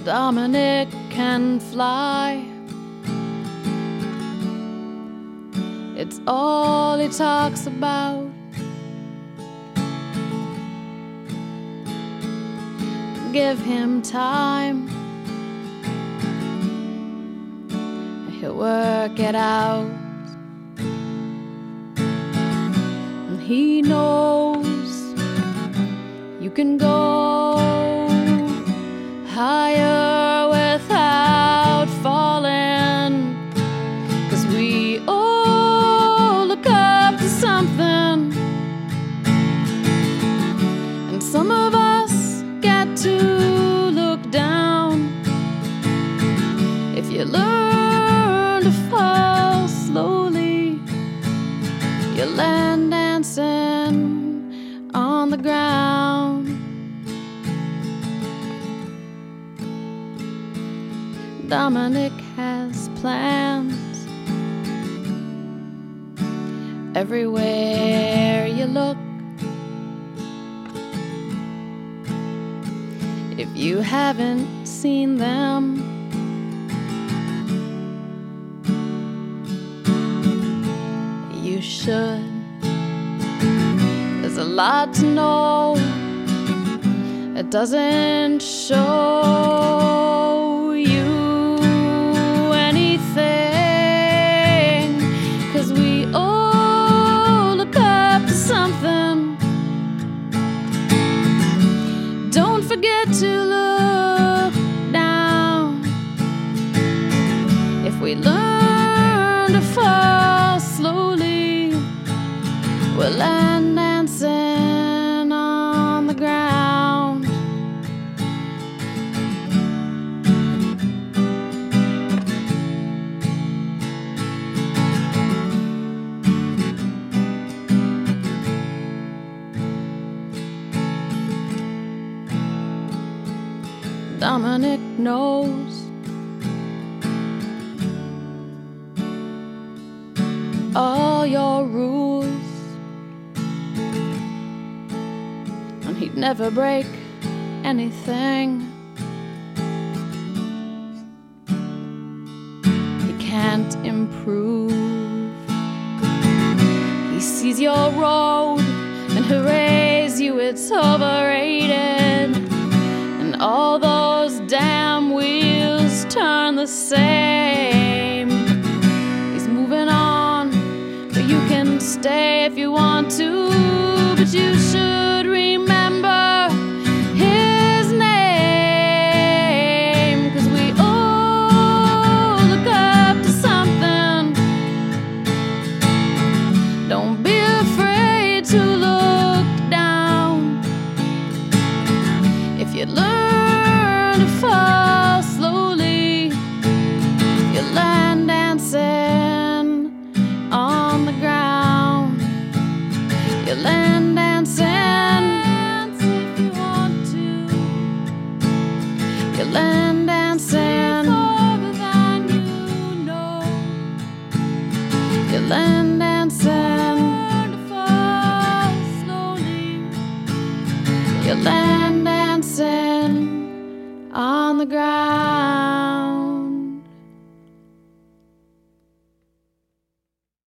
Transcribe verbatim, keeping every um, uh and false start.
Dominic can fly. It's all he talks about. Give him time, he'll work it out. And he knows you can go higher without falling, 'cause we all look up to something, and some of us get to look down. If you learn to fall slowly, you'll land dancing on the ground. Dominic has plans everywhere you look. If you haven't seen them, you should. There's a lot to know. It doesn't show you anything, 'cause we all look up to something. Don't forget to look down. If we learn to fall slowly, we'll land dancing on the ground. Dominic knows all your rules, and he'd never break anything. He can't improve. He sees your road and hoorays you, it's overrated. And all those damn wheels turn the same. He's moving on, but you can stay if you want to. But you should remember his name, 'cause we all look up to something. Don't be afraid to look down. If you learn to fall slowly, you'll land dancing on the ground. You'll land dancing if you want to. You'll land dancing farther than you know. You'll land dancing to fall slowly. You'll land dancing on the ground.